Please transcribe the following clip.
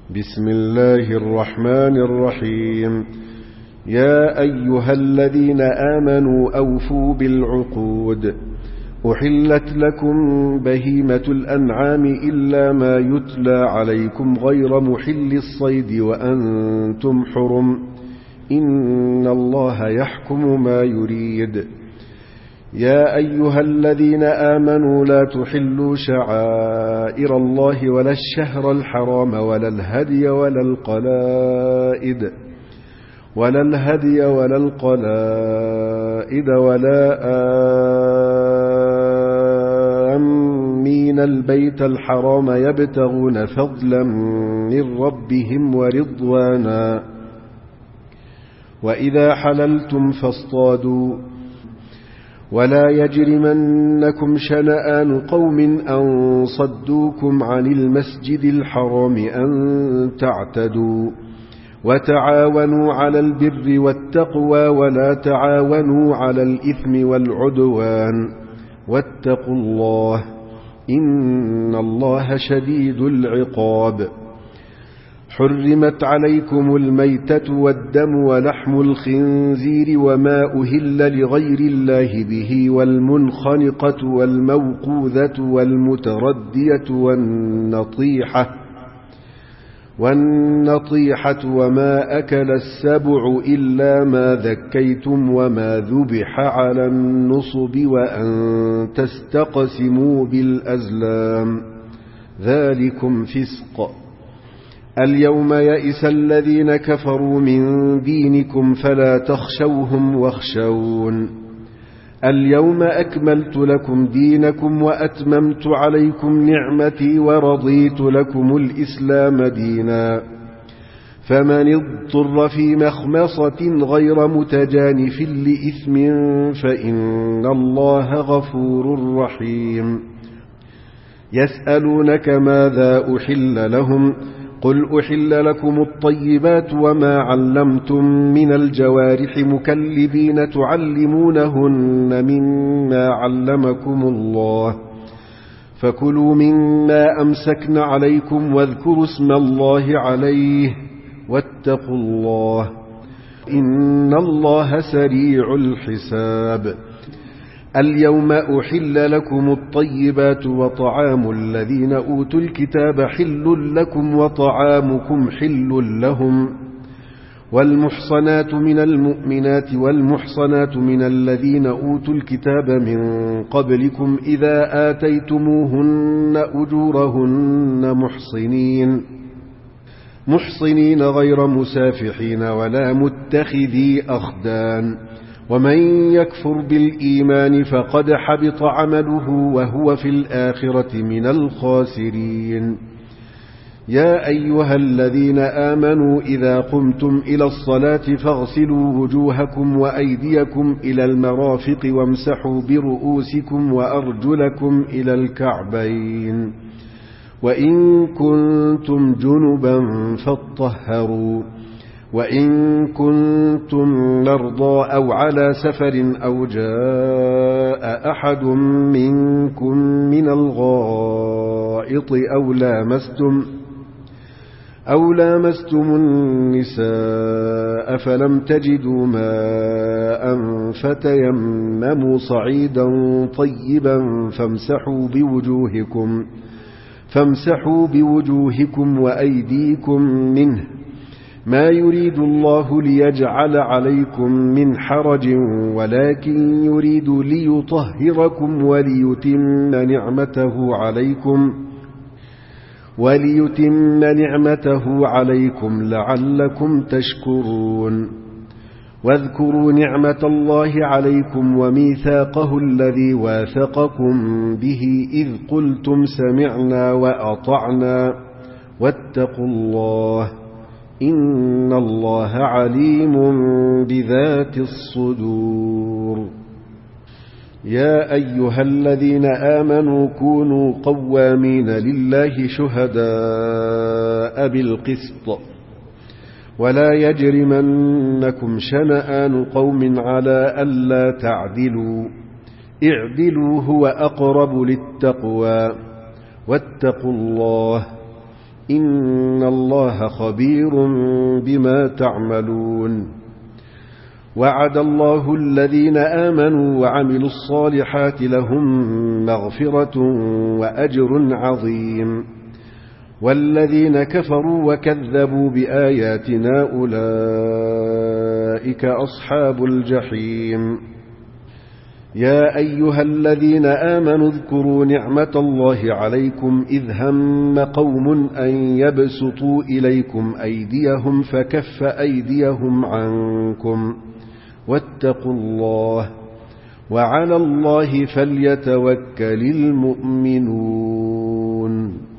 بسم الله الرحمن الرحيم. يا أيها الذين آمنوا أوفوا بالعقود. أحلت لكم بهيمة الأنعام إلا ما يتلى عليكم غير محل الصيد وأنتم حرم، إن الله يحكم ما يريد. يا أيها الذين آمنوا لا تحلوا شعائر الله ولا الشهر الحرام ولا الهدي ولا القلائد ولا آمين البيت الحرام يبتغون فضلا من ربهم ورضوانا. وإذا حللتم فاصطادوا. ولا يجرمنكم شنآن قوم أن صدوكم عن المسجد الحرام أن تعتدوا. وتعاونوا على البر والتقوى ولا تعاونوا على الإثم والعدوان، واتقوا الله إن الله شديد العقاب. حرمت عليكم الميتة والدم ولحم الخنزير وما أهل لغير الله به والمنخنقة والموقوذة والمتردية والنطيحة وما أكل السبع إلا ما ذكيتم وما ذبح على النصب وأن تستقسموا بالأزلام، ذلكم فسق. اليوم يئس الذين كفروا من دينكم فلا تخشوهم واخشون. اليوم أكملت لكم دينكم وأتممت عليكم نعمتي ورضيت لكم الإسلام دينا. فمن اضطر في مخمصة غير متجانف لإثم فإن الله غفور رحيم. يسألونك ماذا أحل لهم؟ قل أحل لكم الطيبات وما علمتم من الجوارح مكلبين تعلمونهن مما علمكم الله، فكلوا مما أمسكن عليكم واذكروا اسم الله عليه واتقوا الله إن الله سريع الحساب. اليوم أحل لكم الطيبات وطعام الذين أوتوا الكتاب حل لكم وطعامكم حل لهم. والمحصنات من المؤمنات والمحصنات من الذين أوتوا الكتاب من قبلكم إذا آتيتموهن أجورهن محصنين غير مسافحين ولا متخذي أخدان. ومن يكفر بالإيمان فقد حبط عمله وهو في الآخرة من الخاسرين. يا أيها الذين آمنوا إذا قمتم إلى الصلاة فاغسلوا وجوهكم وأيديكم إلى المرافق وامسحوا برؤوسكم وأرجلكم إلى الكعبين، وإن كنتم جنبا فاطهروا، وإن كنتم مرضى أو على سفر أو جاء أحد منكم من الغائط أو لامستم النساء فلم تجدوا ماء فتيمموا صعيدا طيبا فامسحوا بوجوهكم وأيديكم منه، ما يريد الله ليجعل عليكم من حرج ولكن يريد ليطهركم وليتم نعمته عليكم لعلكم تشكرون. واذكروا نعمة الله عليكم وميثاقه الذي واثقكم به إذ قلتم سمعنا وأطعنا واتقوا الله إن الله عليم بذات الصدور. يا أيها الذين آمنوا كونوا قوامين لله شهداء بالقسط، ولا يجرمنكم شنآن قوم على ألا تعدلوا، اعدلوا هو أقرب للتقوى، واتقوا الله إن الله خبير بما تعملون وعد الله الذين آمنوا وعملوا الصالحات لهم مغفرة وأجر عظيم والذين كفروا وكذبوا بآياتنا أولئك أصحاب الجحيم يا أيها الذين آمنوا اذكروا نعمة الله عليكم إذ هم قوم أن يبسطوا إليكم أيديهم فكف أيديهم عنكم واتقوا الله وعلى الله فليتوكل المؤمنون.